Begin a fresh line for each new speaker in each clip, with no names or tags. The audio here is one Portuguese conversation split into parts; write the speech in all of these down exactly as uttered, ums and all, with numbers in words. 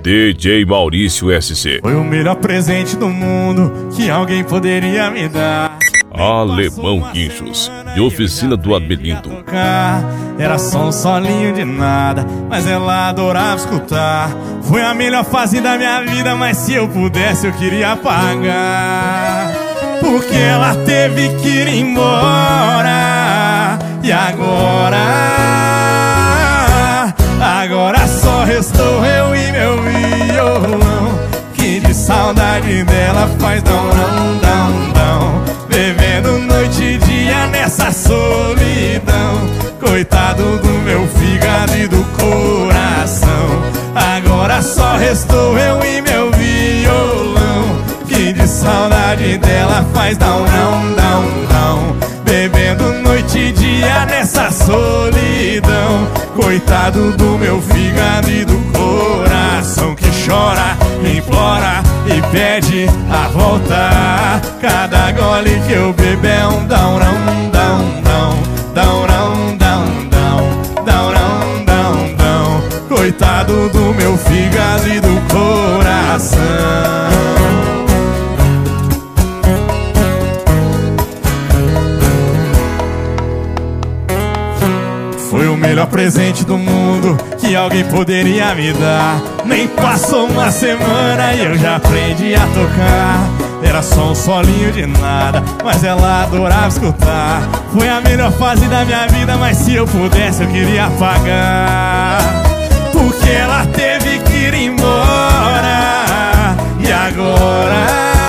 D J Maurício S C.
Foi o melhor presente do mundo que alguém poderia me dar.
Alemão Guinchos, de Oficina do Abelindo.
Era só um solinho de nada, mas ela adorava escutar. Foi a melhor fase da minha vida, mas se eu pudesse eu queria pagar. Porque ela teve que ir embora. E agora, agora só restou eu e meu violão, que de saudade dela faz dão, dão, dão, dão. Bebendo noite e dia nessa solidão. Coitado do meu fígado e do coração. Agora só restou eu e meu violão, que de saudade dela faz dão, dão, dão, dão. Bebendo noite e dia nessa solidão. Coitado do meu fígado e do coração, que chora, implora e pede a volta. Cada gole que eu bebo é um dão, dão, dão, dão, dão, dão, dão, dão, dão, dão, dão. Coitado do meu fígado e do coração. Foi o melhor presente do mundo que alguém poderia me dar. Nem passou uma semana e eu já aprendi a tocar. Era só um solinho de nada, mas ela adorava escutar. Foi a melhor fase da minha vida, mas se eu pudesse eu queria pagar. Porque ela teve que ir embora. E agora,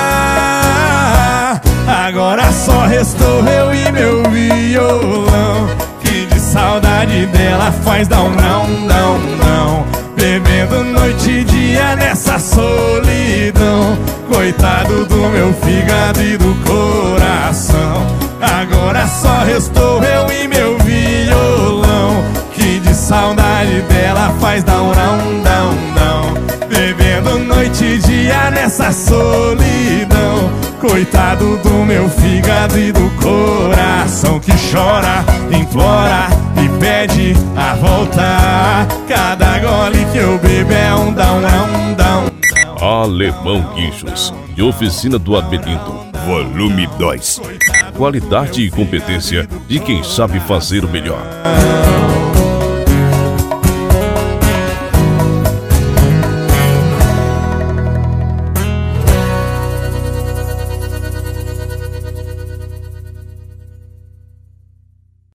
agora só restou eu e meu violão, que de saudade dela faz dão, não, não, não. Bebendo noite e dia nessa solidão. Coitado do meu fígado e do coração. Agora só restou eu e meu violão, que de saudade dela faz dão, não, não, não. Bebendo noite e dia nessa solidão. Coitado do meu fígado e do coração, que chora, implora e pede a volta. Cada gole que eu bebo é um dão, dão, dão.
Alemão Guinchos, de Oficina do Abelindo, volume dois. Qualidade e competência de quem sabe fazer o melhor.